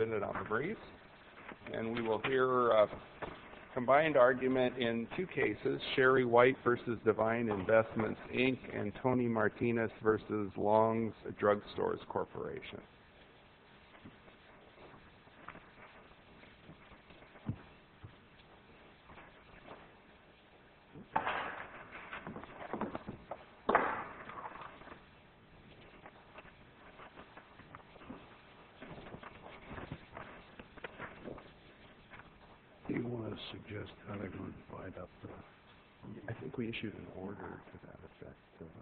submitted on the briefs. And we will hear a combined argument in two cases, Sherry White versus Divine Investments, Inc., and Tony Martinez versus Long's Drugstores Corporation. Do you want to suggest how they're going to divide up the... I think we issued an order to that effect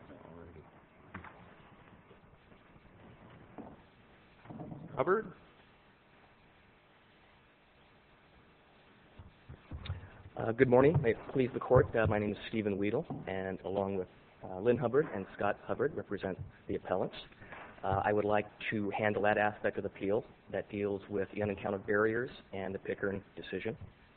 already. Hubbard? Good morning. May it please the Court, my name is Stephen Weedle, and along with Lynn Hubbard and Scott Hubbard represent the appellants. I would like to handle that aspect of the appeal that deals with the unencountered barriers and the Pickering decision.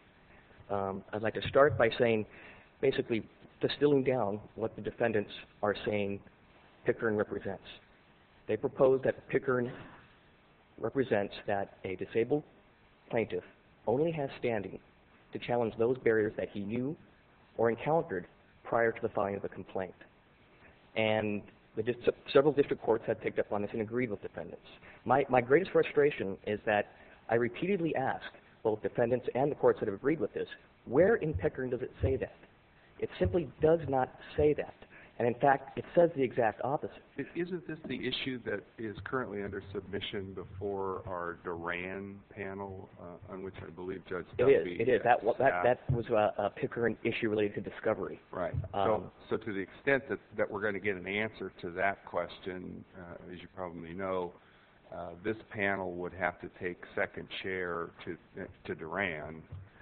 I'd like to start by saying, basically distilling down what the defendants are saying Pickering represents. They propose that Pickering represents that a disabled plaintiff only has standing to challenge those barriers that he knew or encountered prior to the filing of a complaint. And several district courts have picked up on this and agreed with defendants. My greatest frustration is that I repeatedly ask both defendants and the courts that have agreed with this, where in Pickering does it say that? It simply does not say that. And in fact, it says the exact opposite. Isn't this the issue that is currently under submission before our Duran panel, on which I believe Judge Dudley... It is. That was a Pickering issue related to discovery. Right. So to the extent that we're going to get an answer to that question, as you probably know, this panel would have to take second chair to Duran.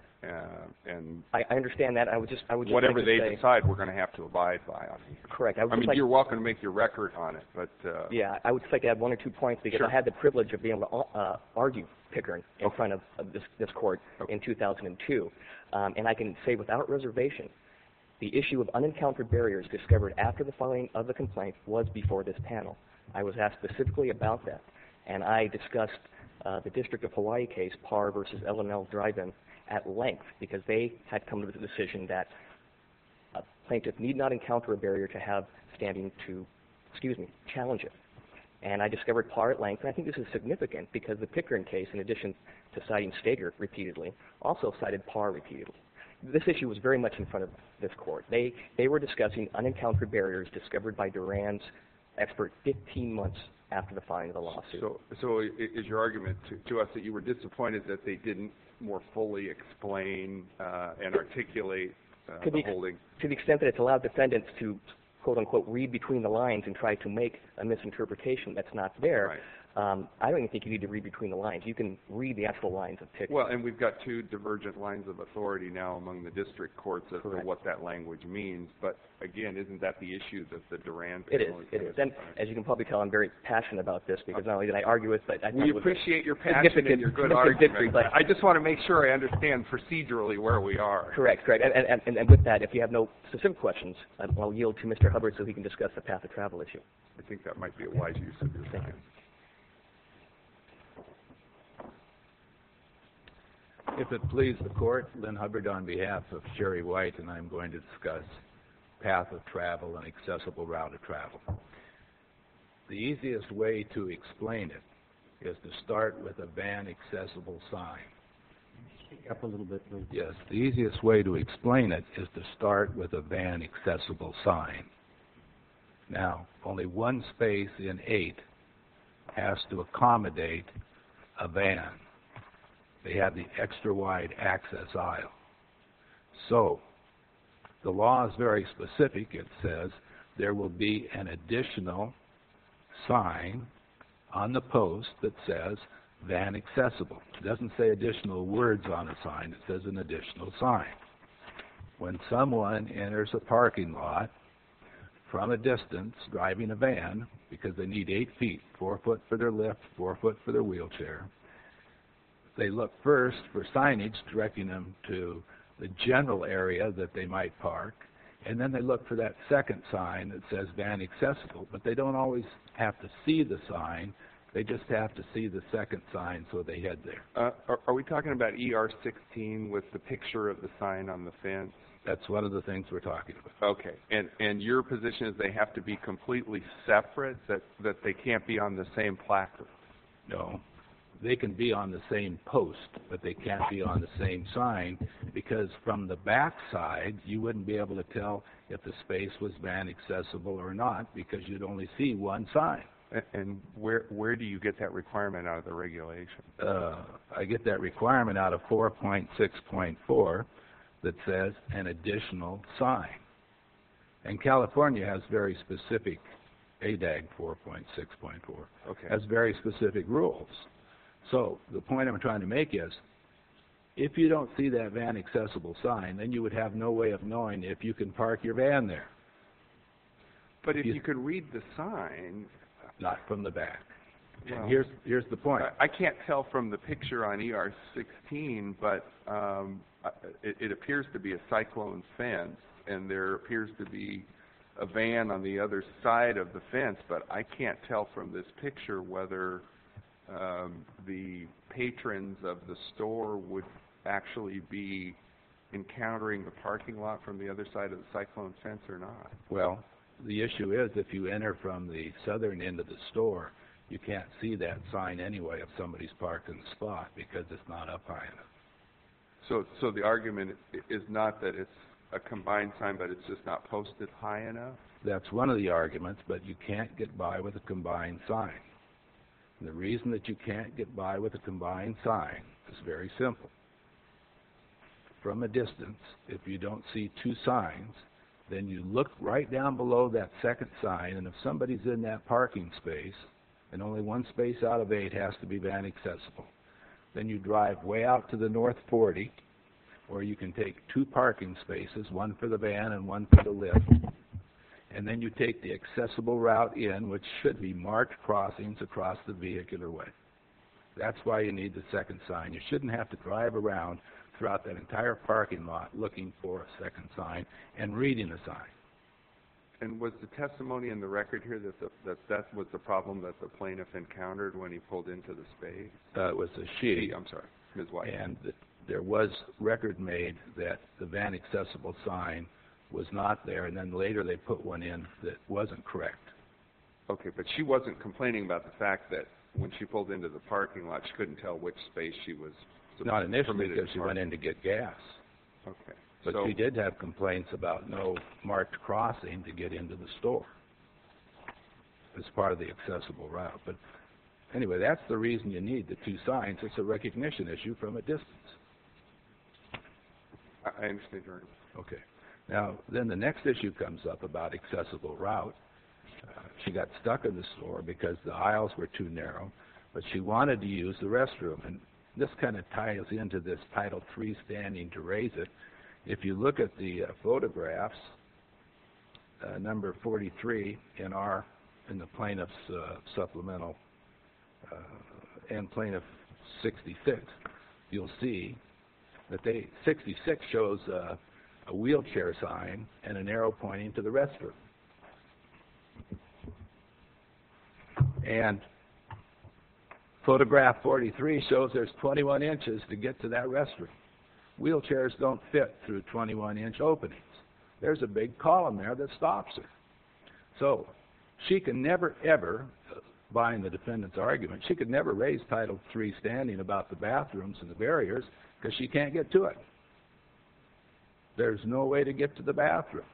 And I understand that. I would just whatever like they say, decide, we're going to have to abide by. Correct. I mean, you're welcome to make your record on it, but yeah, I would just like to add one or 2 points because sure. I had the privilege of being able to argue Pickering in front of this court in 2002, and I can say without reservation, the issue of unencountered barriers discovered after the filing of the complaint was before this panel. I was asked specifically about that, and I discussed the District of Hawaii case, Parr versus L&L Drive-In, at length because they had come to the decision that a plaintiff need not encounter a barrier to have standing to, challenge it. And I discovered Parr at length, and I think this is significant because the Pickering case, in addition to citing Stager repeatedly, also cited Parr repeatedly. This issue was very much in front of this court. They were discussing unencountered barriers discovered by Duran's expert 15 months after the filing of the lawsuit. So is your argument to us that you were disappointed that they didn't more fully explain and articulate the holding? To the extent that it's allowed defendants to, quote unquote, read between the lines and try to make a misinterpretation that's not there, right. I don't even think you need to read between the lines. You can read the actual lines of Pickering. Well, and we've got two divergent lines of authority now among the district courts as to what that language means. But again, isn't that the issue that the Duran panel It is. And as you can probably tell, I'm very passionate about this because not only did I argue it, but I thought we appreciate your passion and your good argument. I just want to make sure I understand procedurally where we are. Correct. And with that, if you have no specific questions, I'll yield to Mr. Hubbard so he can discuss the path of travel issue. I think that might be a wise use of your time. If it please the Court, Lynn Hubbard on behalf of Sherry White, and I'm going to discuss path of travel and accessible route of travel. The easiest way to explain it is to start with a van accessible sign. Speak up a little bit, please. Yes, the easiest way to explain it is to start with a van accessible sign. Now, only one space in 8 has to accommodate a van. They have the extra wide access aisle. So, the law is very specific. It says there will be an additional sign on the post that says van accessible. It doesn't say additional words on a sign. It says an additional sign. When someone enters a parking lot from a distance driving a van, because they need 8 feet, 4 foot for their lift, 4 foot for their wheelchair, they look first for signage directing them to the general area that they might park, and then they look for that second sign that says van accessible, but they don't always have to see the sign They just have to see the second sign, so they head there. Are we talking about ER 16 with the picture of the sign on the fence? That's one of the things we're talking about. Okay. And your position is they have to be completely separate, that they can't be on the same placard? No. They can be on the same post, but they can't be on the same sign, because from the back side, you wouldn't be able to tell if the space was van accessible or not, because you'd only see one sign. And where do you get that requirement out of the regulation? I get that requirement out of 4.6.4 that says an additional sign. And California has very specific, ADAG 4.6.4, Okay. has very specific rules. So the point I'm trying to make is, if you don't see that van accessible sign, then you would have no way of knowing if you can park your van there. But if you could read the sign... Not from the back. Well, And here's the point. I can't tell from the picture on ER 16, but it appears to be a cyclone fence, and there appears to be a van on the other side of the fence, but I can't tell from this picture whether the patrons of the store would actually be encountering the parking lot from the other side of the cyclone fence or not. Well, the issue is, if you enter from the southern end of the store, you can't see that sign anyway if somebody's parked in the spot, because it's not up high enough. So the argument is not that it's a combined sign, but it's just not posted high enough? That's one of the arguments, but you can't get by with a combined sign. And the reason that you can't get by with a combined sign is very simple. From a distance, if you don't see two signs, then you look right down below that second sign, and if somebody's in that parking space, and only one space out of 8 has to be van accessible, then you drive way out to the North 40, where you can take 2 parking spaces, one for the van and one for the lift, and then you take the accessible route in, which should be marked crossings across the vehicular way. That's why you need the second sign. You shouldn't have to drive around throughout that entire parking lot looking for a second sign and reading the sign. And was the testimony in the record here that was the problem that the plaintiff encountered when he pulled into the space? It was a she. I'm sorry, Ms. White. And there was record made that the van accessible sign was not there, and then later they put one in that wasn't correct. Okay, but she wasn't complaining about the fact that when she pulled into the parking lot, she couldn't tell which space she was Not initially, permitted because to she park. went in to get gas. Okay. But So- she did have complaints about no marked crossing to get into the store as part of the accessible route. But anyway, that's the reason you need the 2 signs. It's a recognition issue from a distance. I understand your argument. Okay. Now, then the next issue comes up about accessible route. She got stuck in the store because the aisles were too narrow, but she wanted to use the restroom. And this kind of ties into this Title III standing to raise it. If you look at the photographs, number 43 in the plaintiff's supplemental and plaintiff 66, you'll see that 66 shows a wheelchair sign and an arrow pointing to the restroom. And photograph 43 shows there's 21 inches to get to that restroom. Wheelchairs don't fit through 21-inch openings. There's a big column there that stops her. So she can never, ever, buying the defendant's argument, she could never raise Title III standing about the bathrooms and the barriers because she can't get to it. There's no way to get to the bathroom.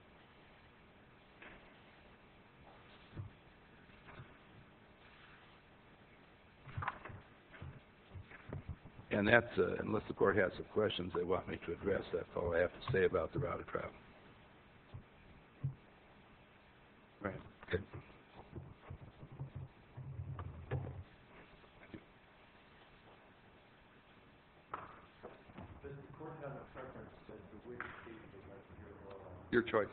And that's, unless the court has some questions they want me to address, that's all I have to say about the route of travel. Right. Okay. Does the court have a preference as to which case would like to hear oral argument? Your choice.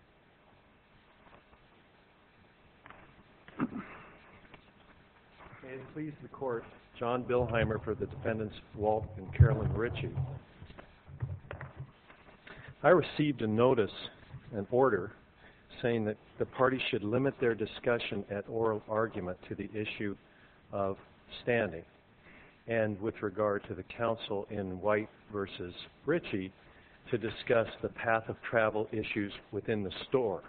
May it please the court, John Billheimer for the defendants Walt and Carolyn Ritchie. I received a notice, an order, saying that the parties should limit their discussion at oral argument to the issue of standing. And with regard to the counsel in White versus Ritchie, to discuss the path of travel issues within the store.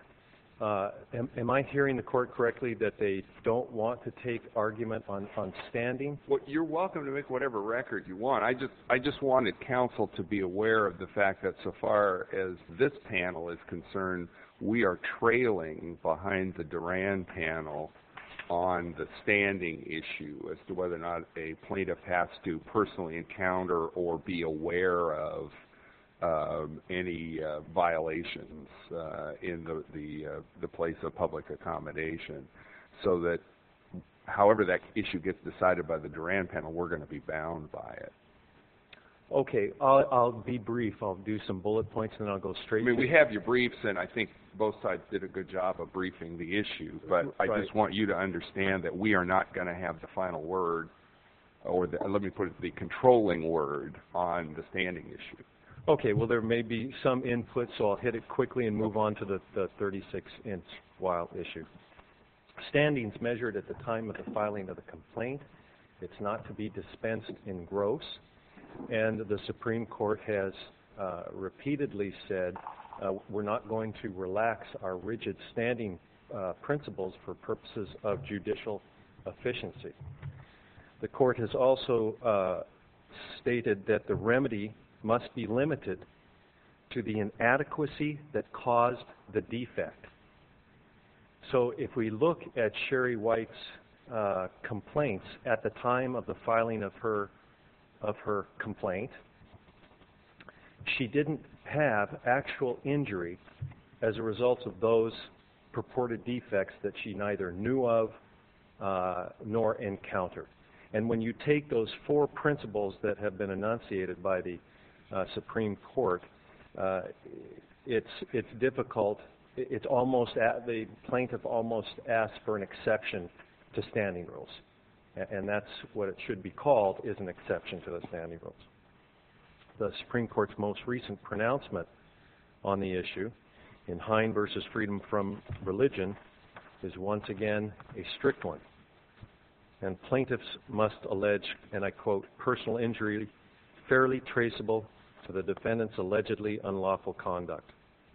Am I hearing the court correctly that they don't want to take argument on standing? Well, you're welcome to make whatever record you want. I just wanted counsel to be aware of the fact that so far as this panel is concerned, we are trailing behind the Duran panel on the standing issue as to whether or not a plaintiff has to personally encounter or be aware of any violations in the place of public accommodation, so that however that issue gets decided by the Duran panel, we're going to be bound by it. Okay, I'll be brief. I'll do some bullet points and then I'll go straight. I mean, we have your briefs, and I think both sides did a good job of briefing the issue, but I just want you to understand that we are not going to have the final word, or let me put it, the controlling word on the standing issue. Okay, well, there may be some input, so I'll hit it quickly and move on to the 36-inch wild issue. Standings measured at the time of the filing of the complaint. It's not to be dispensed in gross. And the Supreme Court has repeatedly said we're not going to relax our rigid standing principles for purposes of judicial efficiency. The court has also stated that the remedy must be limited to the inadequacy that caused the defect. So if we look at Sherry White's complaints at the time of the filing of her complaint, she didn't have actual injury as a result of those purported defects that she neither knew of nor encountered. And when you take those four principles that have been enunciated by the Supreme Court, it's difficult. It's almost the plaintiff almost asked for an exception to standing rules, and that's what it should be called, is an exception to the standing rules. The Supreme Court's most recent pronouncement on the issue in Hine versus Freedom from Religion is once again a strict one, and plaintiffs must allege, and I quote, personal injury fairly traceable to the defendant's allegedly unlawful conduct.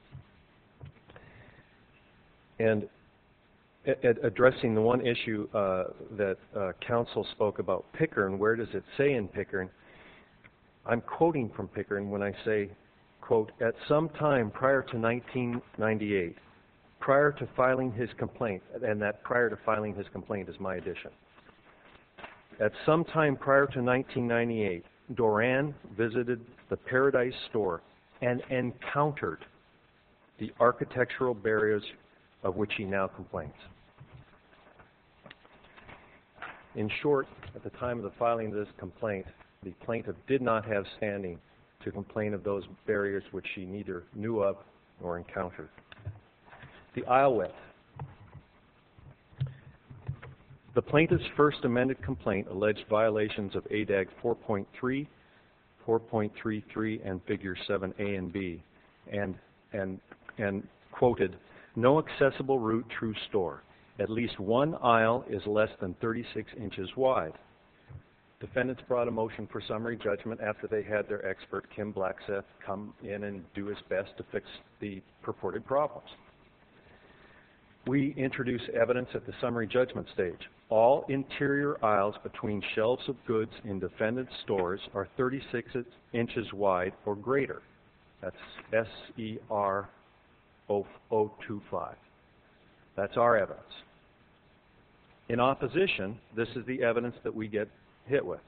And addressing the one issue that counsel spoke about Pickern, where does it say in Pickern? I'm quoting from Pickern when I say, quote, at some time prior to 1998, prior to filing his complaint, and that prior to filing his complaint is my addition. At some time prior to 1998, Duran visited the Paradise store and encountered the architectural barriers of which he now complains. In short, at the time of the filing of this complaint, the plaintiff did not have standing to complain of those barriers which she neither knew of nor encountered. The aisle width. The plaintiff's first amended complaint alleged violations of ADAG 4.3, 4.33, and Figures 7A and B, and quoted, no accessible route through store. At least one aisle is less than 36 inches wide. Defendants brought a motion for summary judgment after they had their expert, Kim Blackseth, come in and do his best to fix the purported problems. We introduce evidence at the summary judgment stage. All interior aisles between shelves of goods in defendant's stores are 36 inches wide or greater. That's SER 025. That's our evidence. In opposition, this is the evidence that we get hit with.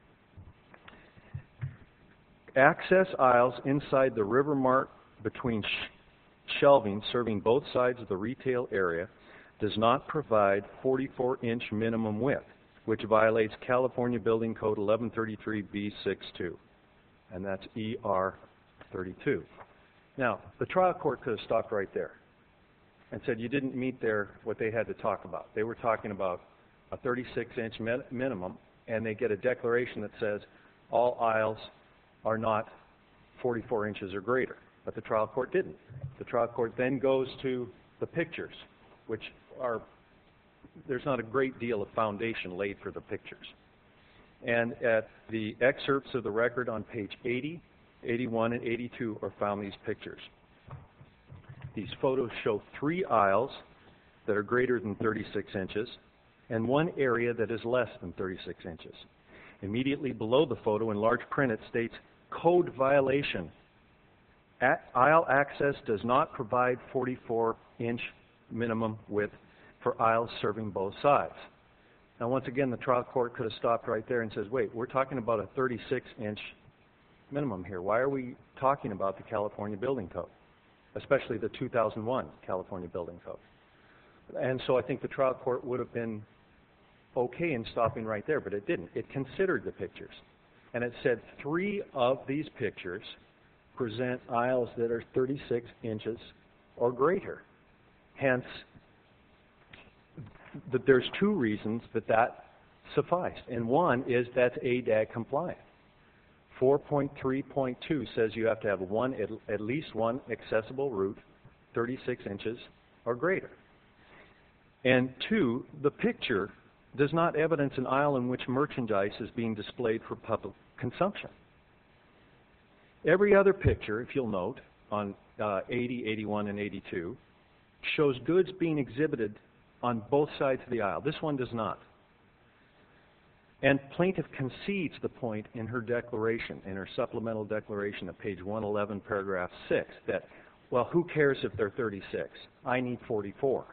Access aisles inside the River Mart between shelving serving both sides of the retail area does not provide 44-inch minimum width, which violates California Building Code 1133B62, and that's ER 32. Now, the trial court could have stopped right there and said you didn't meet what they had to talk about. They were talking about a 36-inch minimum, and they get a declaration that says all aisles are not 44 inches or greater. But the trial court didn't. The trial court then goes to the pictures, which are there's not a great deal of foundation laid for the pictures. And at the excerpts of the record on page 80, 81, and 82 are found these pictures. These photos show 3 aisles that are greater than 36 inches and 1 area that is less than 36 inches. Immediately below the photo in large print it states, code violation. Aisle access does not provide 44-inch minimum width for aisles serving both sides. Now once again, the trial court could have stopped right there and says, wait, we're talking about a 36-inch minimum here. Why are we talking about the California Building Code, especially the 2001 California Building Code? And so I think the trial court would have been okay in stopping right there, but it didn't. It considered the pictures. And it said 3 of these pictures present aisles that are 36 inches or greater. Hence, there's 2 reasons that sufficed. And one is that's ADAG compliant. 4.3.2 says you have to have at least one accessible route 36 inches or greater. And 2, the picture does not evidence an aisle in which merchandise is being displayed for public consumption. Every other picture, if you'll note, on 80, 81, and 82, shows goods being exhibited on both sides of the aisle. This one does not. And plaintiff concedes the point in her declaration, in her supplemental declaration at page 111, paragraph 6, that, well, who cares if they're 36? I need 44.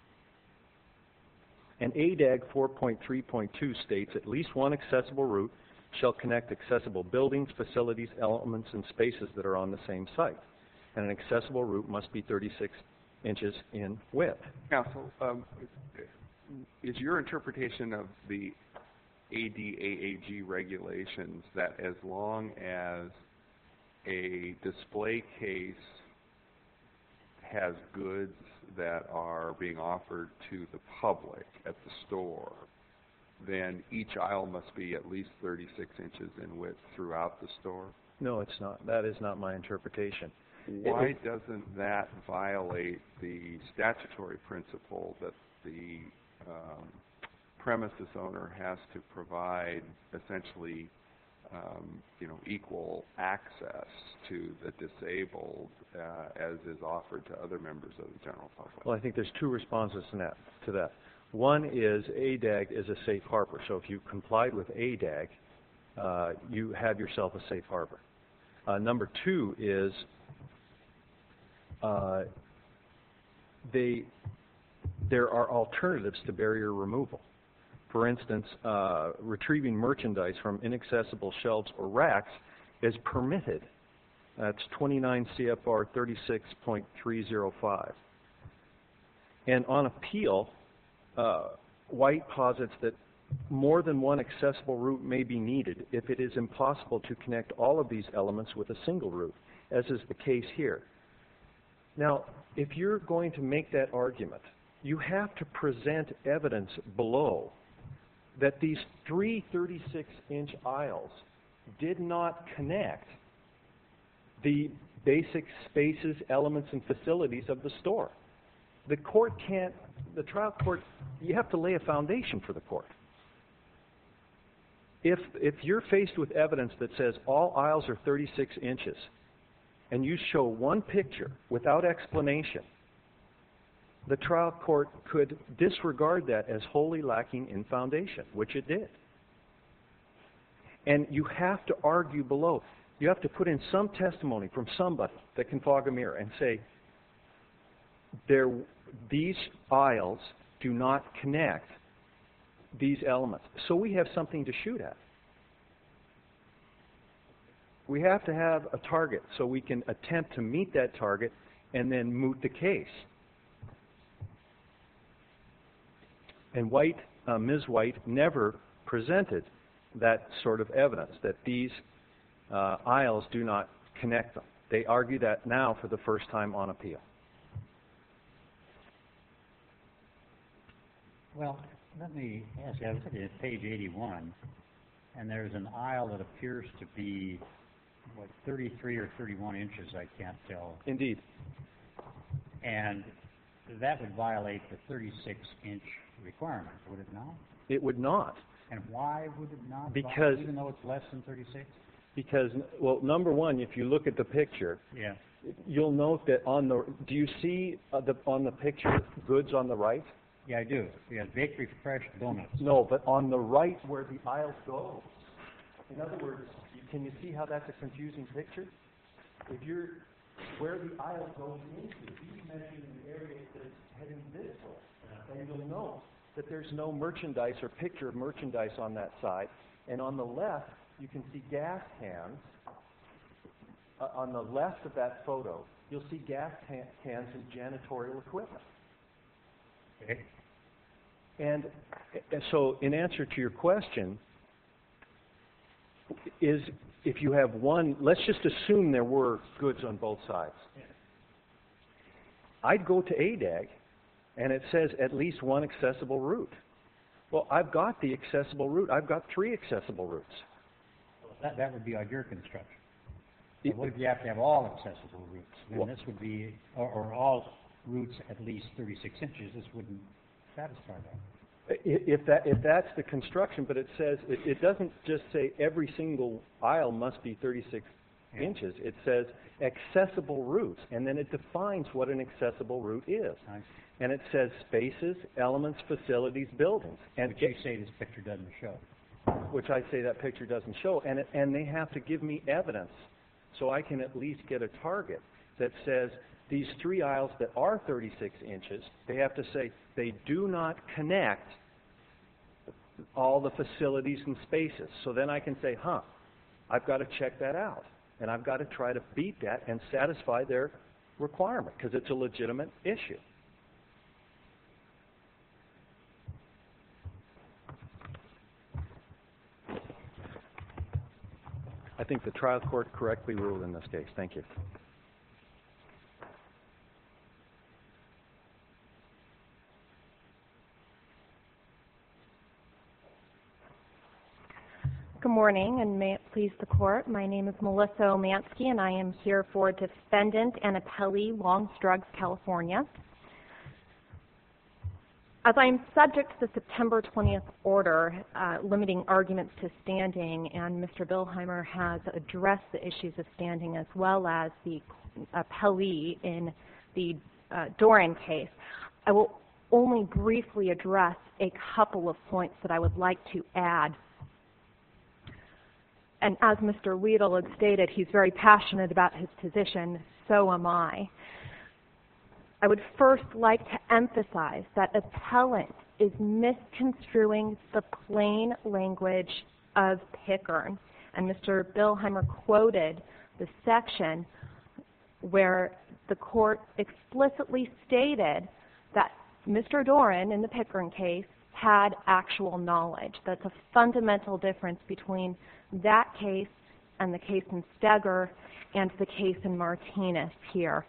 And ADAG 4.3.2 states at least one accessible route shall connect accessible buildings, facilities, elements, and spaces that are on the same site. And an accessible route must be 36 inches in width. Counsel, is your interpretation of the ADAAG regulations that as long as a display case has goods that are being offered to the public at the store, then each aisle must be at least 36 inches in width throughout the store? No, it's not. That is not my interpretation. Why doesn't that violate the statutory principle that the premises owner has to provide essentially equal access to the disabled as is offered to other members of the general public? Well, I think there's 2 responses to that. One is ADAG is a safe harbor. So if you complied with ADAG, you have yourself a safe harbor. Number 2 is there are alternatives to barrier removal. For instance, retrieving merchandise from inaccessible shelves or racks is permitted. That's 29 CFR 36.305. And on appeal, White posits that more than one accessible route may be needed if it is impossible to connect all of these elements with a single route, as is the case here. Now, if you're going to make that argument, you have to present evidence below that these 3 36-inch aisles did not connect the basic spaces, elements, and facilities of the store. The trial court, you have to lay a foundation for the court. If you're faced with evidence that says all aisles are 36 inches, and you show one picture without explanation, the trial court could disregard that as wholly lacking in foundation, which it did. And you have to argue below. You have to put in some testimony from somebody that can fog a mirror and say, these aisles do not connect these elements. So we have something to shoot at. We have to have a target so we can attempt to meet that target and then moot the case. And Ms. White never presented that sort of evidence, that these aisles do not connect them. They argue that now for the first time on appeal. Well, let me ask you, I was looking at page 81, and there's an aisle that appears to be, 33 or 31 inches, I can't tell. Indeed. And that would violate the 36-inch requirement, would it not? It would not. And why would it not? Because- Even though it's less than 36? Because, well, number one, if you look at the picture, Yeah. you'll note that on the, do you see on the picture goods on the right? Yeah, I do. Yeah, bakery fresh donuts. No, but on the right where the aisle goes. In other words, can you see how that's a confusing picture? If you're, where the aisle goes into, he's measuring the area that's heading this way. And you'll note that there's no merchandise or picture of merchandise on that side. And on the left, you can see gas cans. On the left of that photo, you'll see gas cans and janitorial equipment. Okay. And so, in answer to your question, is if you have one, let's just assume there were goods on both sides. I'd go to ADAG, and it says at least one accessible route. Well, I've got the accessible route. I've got 3 accessible routes. That would be on your construction. But what if you have to have all accessible routes? Then this would be, or all routes at least 36 inches, this wouldn't satisfy that. If that's the construction, but it says, it doesn't just say every single aisle must be 36 inches. It says accessible routes, and then it defines what an accessible route is. Nice. And it says spaces, elements, facilities, buildings. And Which you say this picture doesn't show. which I say that picture doesn't show. And they have to give me evidence so I can at least get a target that says these 3 aisles that are 36 inches, they have to say they do not connect all the facilities and spaces. So then I can say, I've got to check that out. And I've got to try to beat that and satisfy their requirement because it's a legitimate issue. I think the trial court correctly ruled in this case. Thank you. Good morning, and may it please the Court. My name is Melissa Omansky, and I am here for Defendant and Appellee, Longs Drugs, California. As I am subject to the September 20th order limiting arguments to standing, and Mr. Billheimer has addressed the issues of standing as well as the appellee in the Doran case, I will only briefly address a couple of points that I would like to add. And as Mr. Weedle had stated, he's very passionate about his position, so am I. I would first like to emphasize that appellant is misconstruing the plain language of Pickern. And Mr. Billheimer quoted the section where the court explicitly stated that Mr. Doran, in the Pickern case, had actual knowledge. That's a fundamental difference between that case and the case in Steger and the case in Martinez here.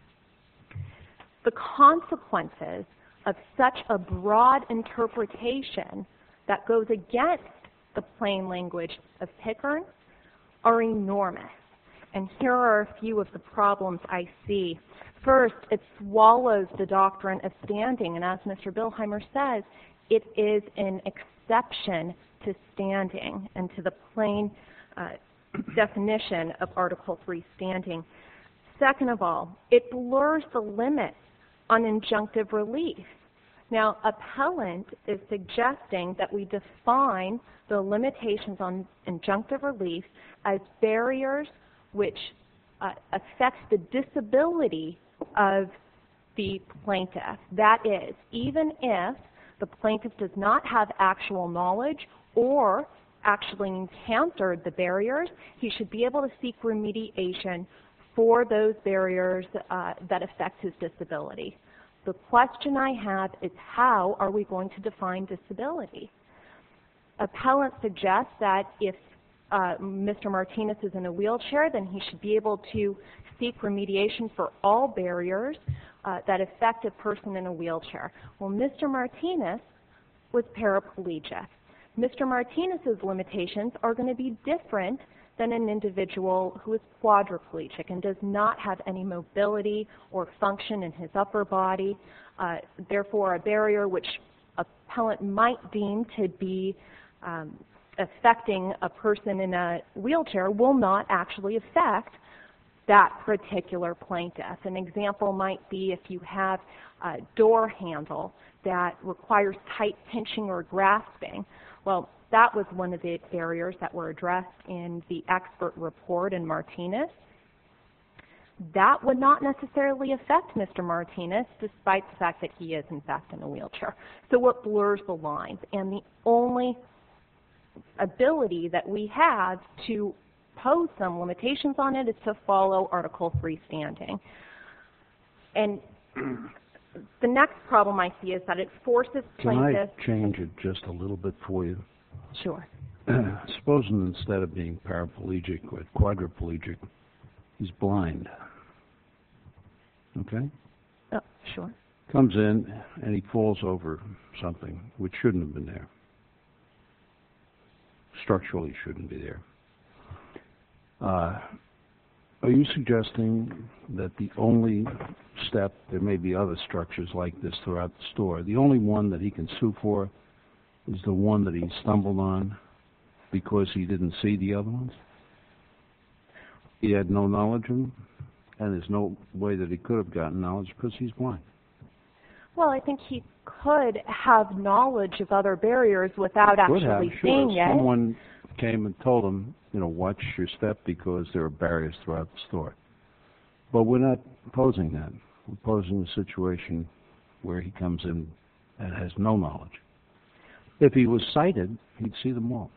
The consequences of such a broad interpretation that goes against the plain language of Pickern are enormous. And here are a few of the problems I see. First, it swallows the doctrine of standing, and as Mr. Billheimer says, it is an exception to standing and to the plain definition of Article III standing. Second of all, it blurs the limits on injunctive relief. Now, appellant is suggesting that we define the limitations on injunctive relief as barriers which affect the disability of the plaintiff. That is, even if the plaintiff does not have actual knowledge or actually encountered the barriers, he should be able to seek remediation for those barriers that affect his disability. The question I have is, how are we going to define disability? Appellant suggests that if Mr. Martinez is in a wheelchair, then he should be able to seek remediation for all barriers that affect a person in a wheelchair. Well, Mr. Martinez was paraplegic. Mr. Martinez's limitations are going to be different than an individual who is quadriplegic and does not have any mobility or function in his upper body. Therefore, a barrier which a appellant might deem to be affecting a person in a wheelchair will not actually affect that particular plaintiff. An example might be if you have a door handle that requires tight pinching or grasping. Well, that was one of the barriers that were addressed in the expert report in Martinez. That would not necessarily affect Mr. Martinez, despite the fact that he is, in fact, in a wheelchair. So it blurs the lines. And the only ability that we have to pose some limitations on it is to follow Article 3 standing. And the next problem I see is that it forces plaintiffs... Can I change it just a little bit for you? Sure. Supposing instead of being paraplegic or quadriplegic, he's blind. Okay? Oh, sure. Comes in and he falls over something which shouldn't have been there. Structurally shouldn't be there. Are you suggesting that the only step, there may be other structures like this throughout the store, the only one that he can sue for is the one that he stumbled on because he didn't see the other ones? He had no knowledge of them, and there's no way that he could have gotten knowledge because he's blind. Well, I think he could have knowledge of other barriers without actually seeing it. Someone came and told him, watch your step because there are barriers throughout the store. But we're not posing that. We're posing a situation where he comes in and has no knowledge. If he was sighted, he'd see them all.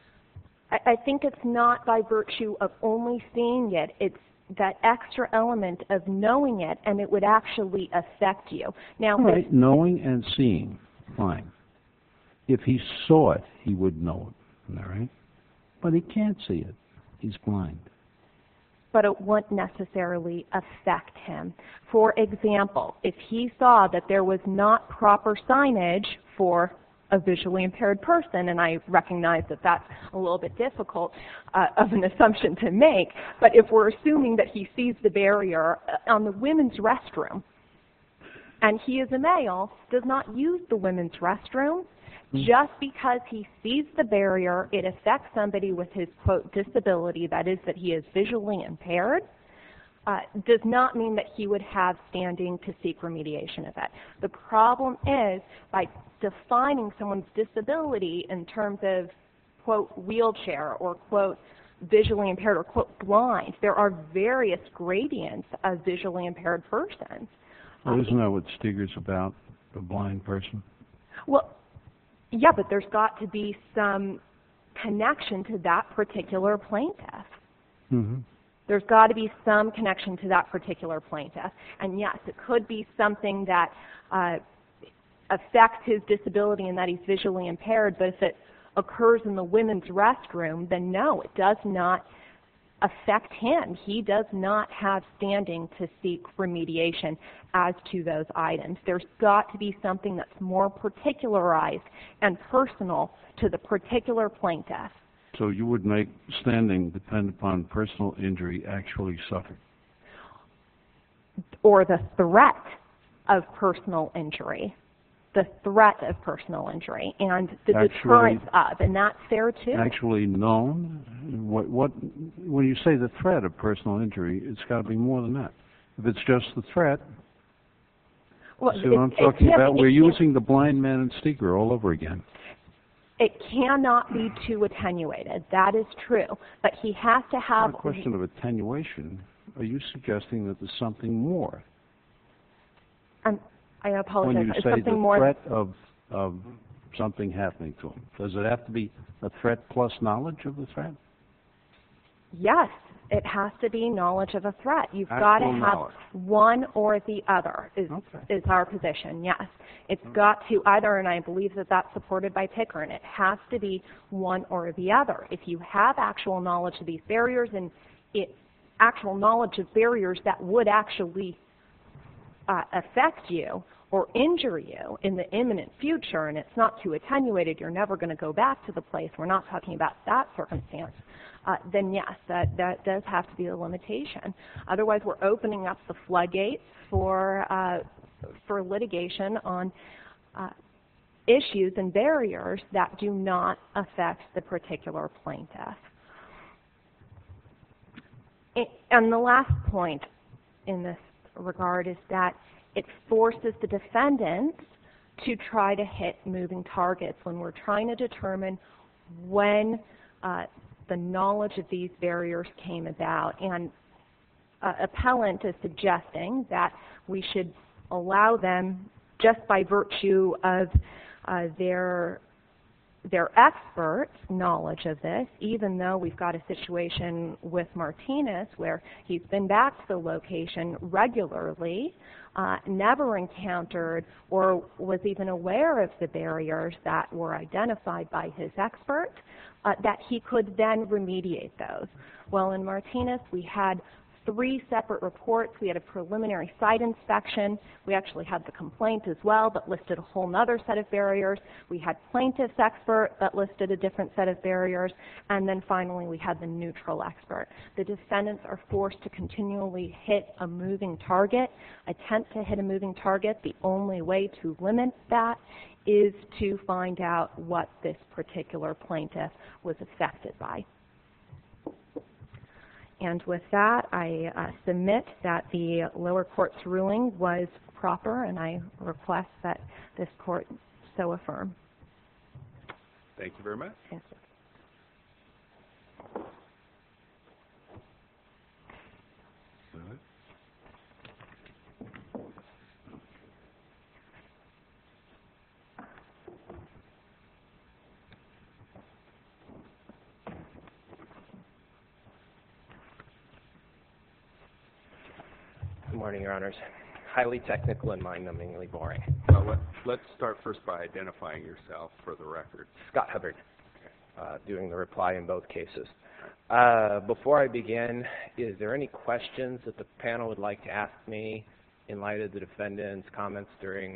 I think it's not by virtue of only seeing it. It's that extra element of knowing it, and it would actually affect you. Now, all right, knowing and seeing, fine. If he saw it, he would know it, all right? But he can't see it. He's blind. But it wouldn't necessarily affect him. For example, if he saw that there was not proper signage for a visually impaired person, and I recognize that that's a little bit difficult of an assumption to make, but if we're assuming that he sees the barrier on the women's restroom, and he is a male, does not use the women's restroom, just because he sees the barrier, it affects somebody with his, quote, disability, that is, that he is visually impaired, does not mean that he would have standing to seek remediation of it. The problem is, by defining someone's disability in terms of, quote, wheelchair or, quote, visually impaired or, quote, blind, there are various gradients of visually impaired persons. Well, isn't that what Steger's about, a blind person? Well, yeah, but there's got to be some connection to that particular plaintiff. Mm-hmm. There's got to be some connection to that particular plaintiff. And yes, it could be something that affects his disability in that he's visually impaired, but if it occurs in the women's restroom, then no, it does not affect him. He does not have standing to seek remediation as to those items. There's got to be something that's more particularized and personal to the particular plaintiff. So you would make standing depend upon personal injury actually suffered? Or the threat of personal injury. The threat of personal injury and the deterrence of, and that's fair too. Actually known? When you say the threat of personal injury, it's got to be more than that. If it's just the threat, well, see what I'm talking about? We're using the blind man and Steger all over again. It cannot be too attenuated. That is true. But he has to have... It's not a question of attenuation. Are you suggesting that there's something more? I apologize. When you say something the more threat of something happening to him, does it have to be a threat plus knowledge of the threat? Yes, it has to be knowledge of a threat. You've got to have one or the other is our position, yes. It's got to either, and I believe that that's supported by Pickering, it has to be one or the other. If you have actual knowledge of these barriers and actual knowledge of barriers that would actually affect you or injure you in the imminent future, and it's not too attenuated, you're never going to go back to the place, we're not talking about that circumstance, then yes, that does have to be a limitation. Otherwise, we're opening up the floodgates for litigation on issues and barriers that do not affect the particular plaintiff. And the last point in this regard is that it forces the defendants to try to hit moving targets when we're trying to determine when the knowledge of these barriers came about. And appellant is suggesting that we should allow them, just by virtue of their expert knowledge of this, even though we've got a situation with Martinez where he's been back to the location regularly, never encountered or was even aware of the barriers that were identified by his expert, that he could then remediate those. Well, in Martinez, we had 3 separate reports. We had a preliminary site inspection. We actually had the complaint as well, but listed a whole other set of barriers. We had plaintiff's expert that listed a different set of barriers. And then finally, we had the neutral expert. The defendants are forced to continually hit a moving target, attempt to hit a moving target. The only way to limit that is to find out what this particular plaintiff was affected by. And with that, I submit that the lower court's ruling was proper, and I request that this court so affirm. Thank you very much. Thank you. Good morning, Your Honors. Highly technical and mind-numbingly boring. Well, let's start first by identifying yourself for the record. Scott Hubbard, doing the reply in both cases. Before I begin, is there any questions that the panel would like to ask me in light of the defendant's comments during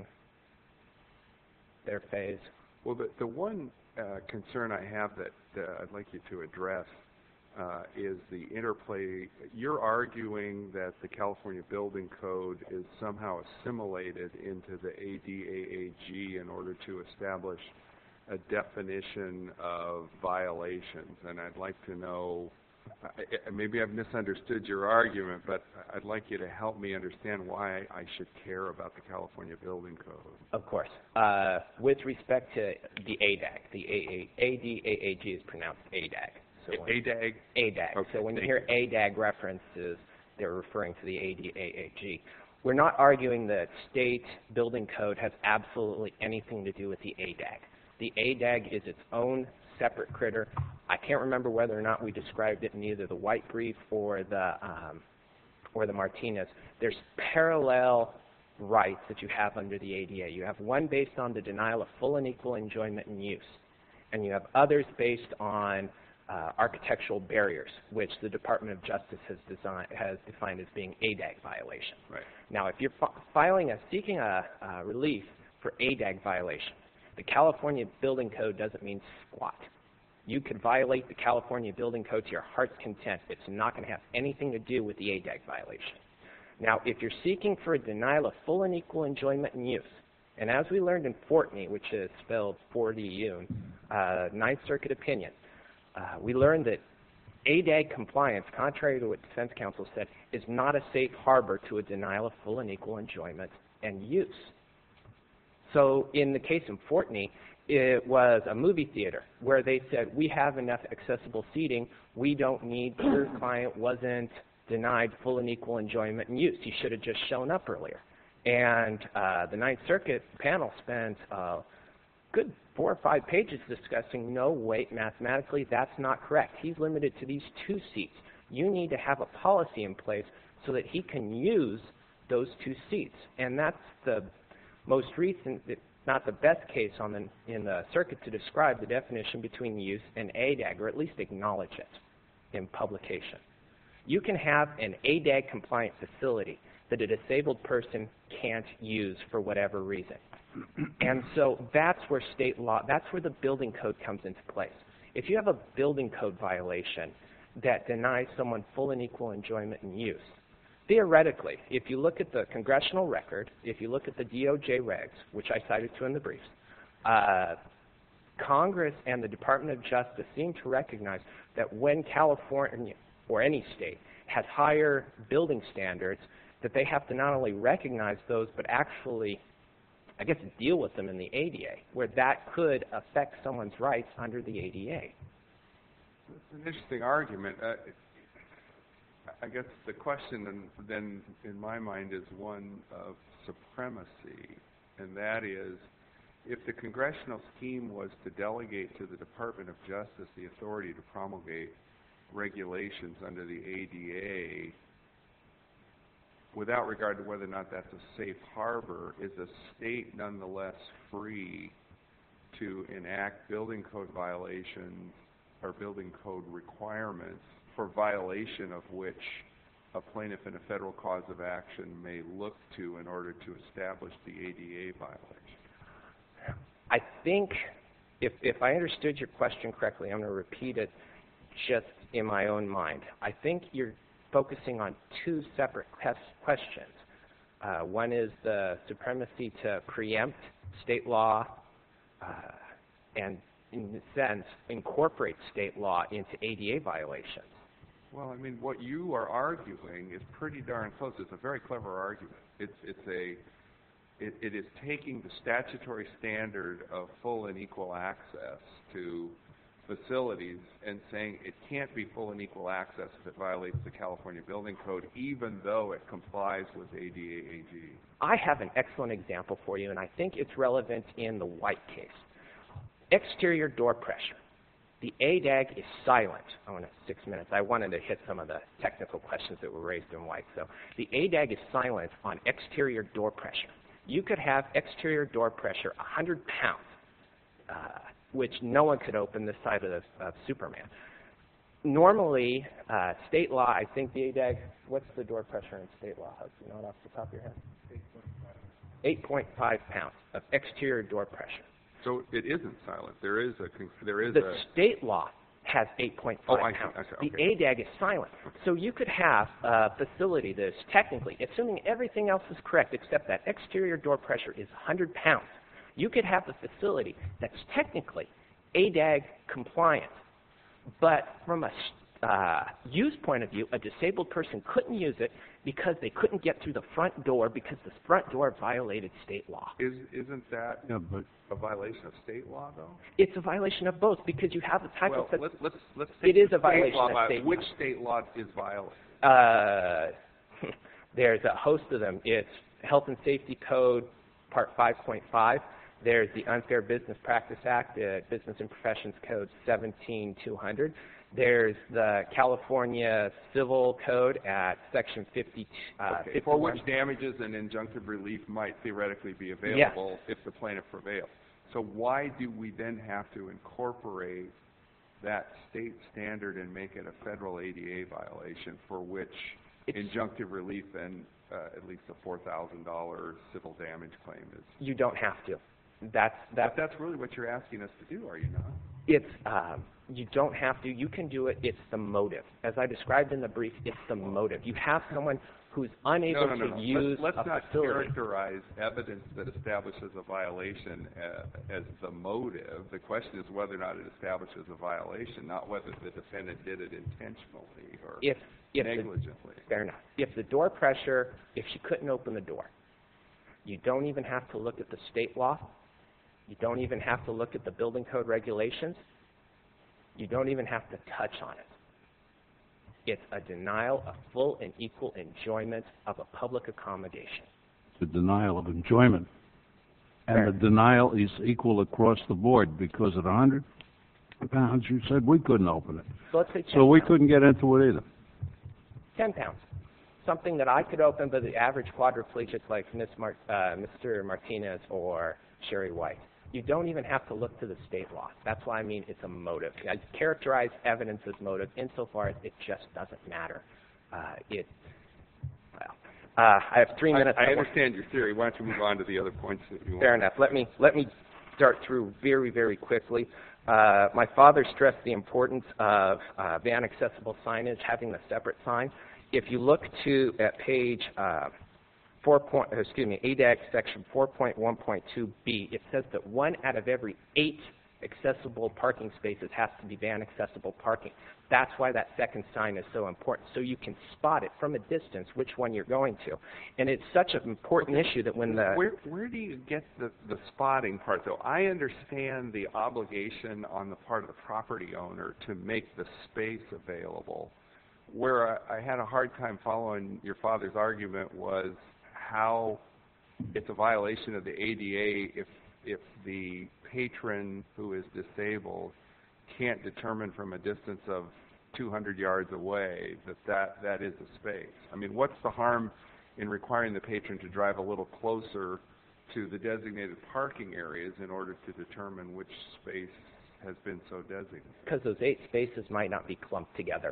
their phase? Well, the one concern I have that I'd like you to address is the interplay. You're arguing that the California Building Code is somehow assimilated into the ADAAG in order to establish a definition of violations. And I'd like to know, maybe I've misunderstood your argument, but I'd like you to help me understand why I should care about the California Building Code. Of course. With respect to the ADAG, the ADAAG is pronounced ADAG. So ADAG? ADAG. Okay, so when you hear ADAG references, they're referring to the ADAAG. We're not arguing that state building code has absolutely anything to do with the ADAG. The ADAG is its own separate critter. I can't remember whether or not we described it in either the white brief or the Martinez. There's parallel rights that you have under the ADA. You have one based on the denial of full and equal enjoyment and use, and you have others based on architectural barriers, which the Department of Justice has defined as being ADAG violations. Right. Now, if you're seeking a relief for ADAG violation, the California Building Code doesn't mean squat. You could violate the California Building Code to your heart's content. It's not going to have anything to do with the ADAG violation. Now, if you're seeking for a denial of full and equal enjoyment and use, and as we learned in Fortney, which is spelled 4DU, Ninth Circuit opinion, we learned that ADAG compliance, contrary to what defense counsel said, is not a safe harbor to a denial of full and equal enjoyment and use. So in the case in Fortney, it was a movie theater where they said, we have enough accessible seating, we don't need, your client wasn't denied full and equal enjoyment and use. He should have just shown up earlier. And the Ninth Circuit panel spent a good 4 or 5 pages discussing, no, wait, mathematically that's not correct. He's limited to these 2 seats. You need to have a policy in place so that he can use those 2 seats. And that's the most recent, not the best case in the circuit to describe the definition between use and ADAG, or at least acknowledge it in publication. You can have an ADAG compliant facility that a disabled person can't use for whatever reason. And so that's where state law, that's where the building code comes into place. If you have a building code violation that denies someone full and equal enjoyment and use, theoretically, if you look at the congressional record, if you look at the DOJ regs, which I cited to in the briefs, Congress and the Department of Justice seem to recognize that when California or any state has higher building standards, that they have to not only recognize those, but actually, I guess, deal with them in the ADA, where that could affect someone's rights under the ADA. It's an interesting argument. I guess the question then in my mind is one of supremacy, and that is, if the congressional scheme was to delegate to the Department of Justice the authority to promulgate regulations under the ADA, without regard to whether or not that's a safe harbor, is a state nonetheless free to enact building code violations or building code requirements for violation of which a plaintiff in a federal cause of action may look to in order to establish the ADA violation? I think, if I understood your question correctly, I'm going to repeat it just in my own mind. I think you're focusing on two separate questions. One is the supremacy to preempt state law and, in a sense, incorporate state law into ADA violations. Well, I mean, what you are arguing is pretty darn close. It's a very clever argument. It is taking the statutory standard of full and equal access to facilities and saying it can't be full and equal access if it violates the California Building Code, even though it complies with ADA-AG. I have an excellent example for you, and I think it's relevant in the White case. Exterior door pressure. The ADAG is silent. I want 6 minutes. I wanted to hit some of the technical questions that were raised in White. So the ADAG is silent on exterior door pressure. You could have exterior door pressure 100 pounds, which no one could open this side of Superman. Normally, state law, I think the ADAG, what's the door pressure in state law? Do you know it off the top of your head? 8.5 pounds of exterior door pressure. So it isn't silent. There is the state law has 8.5 pounds. Okay. The ADAG is silent. So you could have a facility that is technically, assuming everything else is correct except that exterior door pressure is 100 pounds, you could have a facility that's technically ADAG compliant, but from a use point of view, a disabled person couldn't use it because they couldn't get through the front door because the front door violated state law. Isn't that a violation of state law, though? It's a violation of both because you have the type of... Let's take it is a violation of state law. Which state law is violated? There's a host of them. It's Health and Safety Code, Part 5.5. There's the Unfair Business Practice Act, Business and Professions Code 17200. There's the California Civil Code at Section 50. For which damages and injunctive relief might theoretically be available if the plaintiff prevails. So why do we then have to incorporate that state standard and make it a federal ADA violation for which injunctive relief and at least a $4,000 civil damage claim is? You don't have to. But that's really what you're asking us to do, are you not? It's you don't have to. You can do it. It's the motive. As I described in the brief, it's the motive. You have someone who's unable to use Let's a not facility. characterize evidence that establishes a violation as the motive. The question is whether or not it establishes a violation, not whether the defendant did it intentionally or negligently. Fair enough. If the door pressure, if she couldn't open the door, you don't even have to look at the state law. You don't even have to look at the building code regulations. You don't even have to touch on it. It's a denial of full and equal enjoyment of a public accommodation. The denial of enjoyment. And the denial is equal across the board because at 100 pounds you said we couldn't open it. So let's say 10 So we pounds. couldn't get into it either. 10 pounds. Something that I could open, but the average quadriplegic like Mr. Martinez or Sherry White. You don't even have to look to the state law. That's why I mean it's a motive. I characterize evidence as motive insofar as it just doesn't matter. I have 3 minutes. I understand your theory. Why don't you move on to the other points that you want? Fair enough. Let me start through very, very quickly. My father stressed the importance of van accessible signage, having a separate sign. If you look at page ADAG section 4.1.2b, it says that 1 out of every 8 accessible parking spaces has to be van accessible parking. That's why that second sign is so important, so you can spot it from a distance which one you're going to. And it's such an important issue that when the... Where do you get the spotting part, though? I understand the obligation on the part of the property owner to make the space available. Where I had a hard time following your father's argument was how it's a violation of the ADA if the patron who is disabled can't determine from a distance of 200 yards away that is a space. I mean, what's the harm in requiring the patron to drive a little closer to the designated parking areas in order to determine which space has been so designated? Because those 8 spaces might not be clumped together.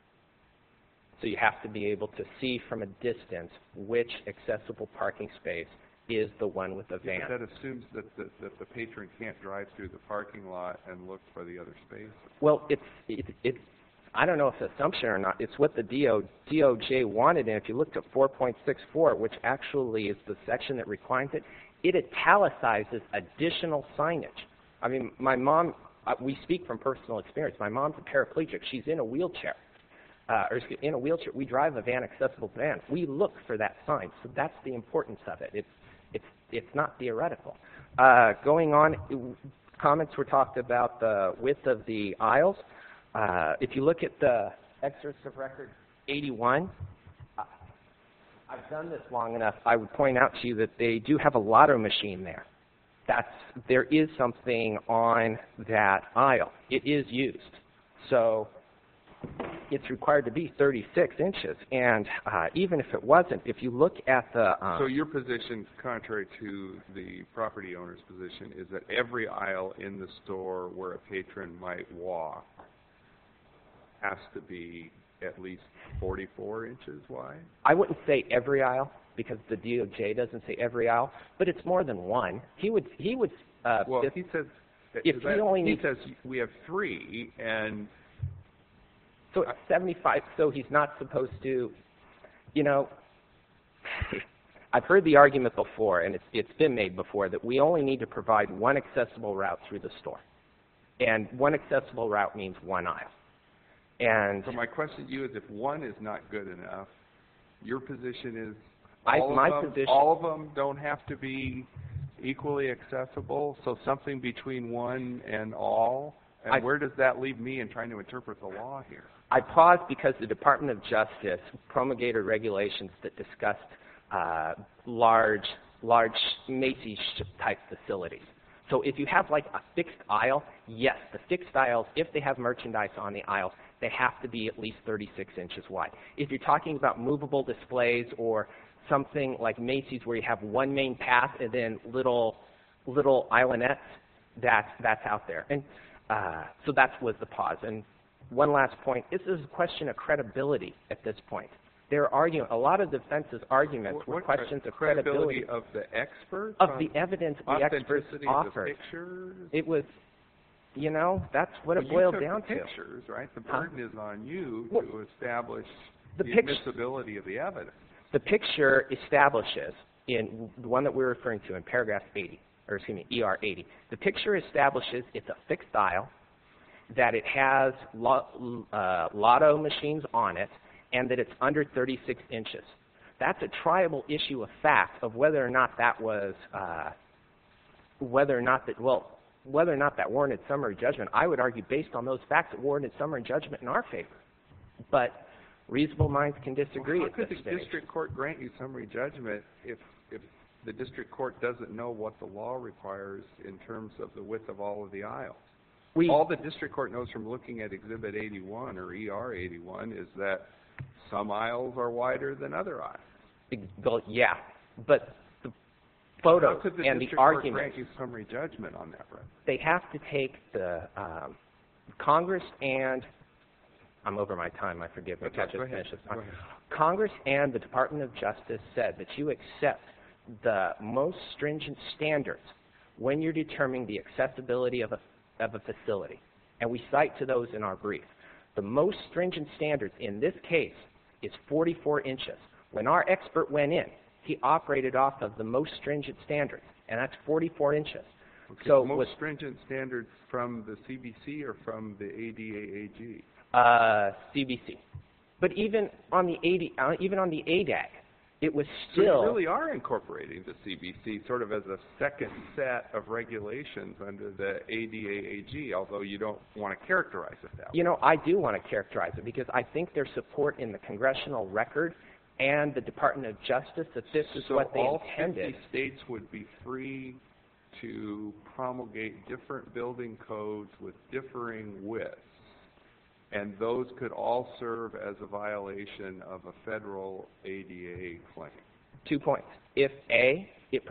So you have to be able to see from a distance which accessible parking space is the one with the van. But that assumes that the patron can't drive through the parking lot and look for the other space. Well, it's I don't know if it's assumption or not. It's what the DOJ wanted, and if you looked at 4.64, which actually is the section that requires it, it italicizes additional signage. I mean, my mom, we speak from personal experience. My mom's a paraplegic. She's in a wheelchair. We drive a van accessible van. We look for that sign, so that's the importance of it. It's not theoretical. Going on, comments were talked about the width of the aisles. If you look at the excerpts of record 81, I've done this long enough. I would point out to you that they do have a lotto machine there. There is something on that aisle. It is used. So it's required to be 36 inches. And even if it wasn't, if you look at the... So your position, contrary to the property owner's position, is that every aisle in the store where a patron might walk has to be at least 44 inches wide? I wouldn't say every aisle, because the DOJ doesn't say every aisle, but it's more than one. He says we have 3, and... So it's 75, so he's not supposed to, I've heard the argument before, and it's been made before, that we only need to provide one accessible route through the store. And one accessible route means one aisle. And so my question to you is, if one is not good enough, your position is all of them don't have to be equally accessible, so something between one and all? And where does that leave me in trying to interpret the law here? I paused because the Department of Justice promulgated regulations that discussed large Macy's-type facilities. So if you have like a fixed aisle, yes, the fixed aisles, if they have merchandise on the aisles, they have to be at least 36 inches wide. If you're talking about movable displays or something like Macy's where you have one main path and then little islandettes, that's out there. And so that was the pause. And one last point, this is a question of credibility at this point. They're arguing, a lot of defense's arguments were questions of credibility of the experts? Of the evidence the experts offered. Of the pictures? It was, that's what it boiled down to. You took the pictures, right? The burden is on you to establish the admissibility of the evidence. The picture establishes, in the one that we're referring to in paragraph 80, ER 80, the picture establishes it's a fixed aisle, that it has lotto machines on it, and that it's under 36 inches. That's a triable issue of fact of whether or not that warranted summary judgment. I would argue based on those facts it warranted summary judgment in our favor. But reasonable minds can disagree at this stage. How could the district court grant you summary judgment if the district court doesn't know what the law requires in terms of the width of all of the aisles? All the district court knows from looking at Exhibit 81 or ER 81 is that some aisles are wider than other aisles. Well, yeah, but the photos and the arguments... How could the district court grant you summary judgment on that, right? They have to take the Congress and... I'm over my time, I forgive me. Congress and the Department of Justice said that you accept the most stringent standards when you're determining the accessibility of a facility. And we cite to those in our brief. The most stringent standards in this case is 44 inches. When our expert went in, he operated off of the most stringent standards, and that's 44 inches. Okay, So most with stringent standards from the CBC or from the ADAAG? CBC. But even on the ADAG, it was So still... you really are incorporating the CBC sort of as a second set of regulations under the ADAAG, although you don't want to characterize it that way. You know, I do want to characterize it because I think there's support in the congressional record and the Department of Justice that this is what they intended. So all 50 states would be free to promulgate different building codes with differing widths, and those could all serve as a violation of a federal ADA claim. 2 points. If A,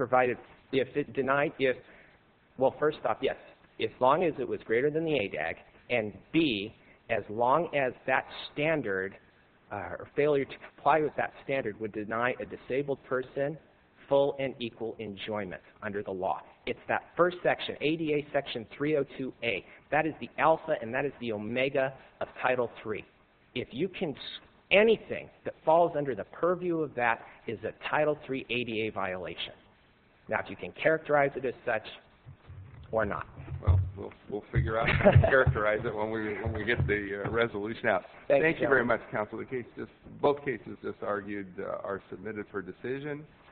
well, first off, yes, as long as it was greater than the ADAG, and B, as long as that standard or failure to comply with that standard would deny a disabled person full and equal enjoyment under the law. It's that first section, ADA Section 302A. That is the alpha and that is the omega of Title III. If you can, anything that falls under the purview of that is a Title III ADA violation. Now, if you can characterize it as such or not. Well, we'll figure out how to characterize it when we get the resolution out. Thank you very much, counsel. Both cases just argued are submitted for decision.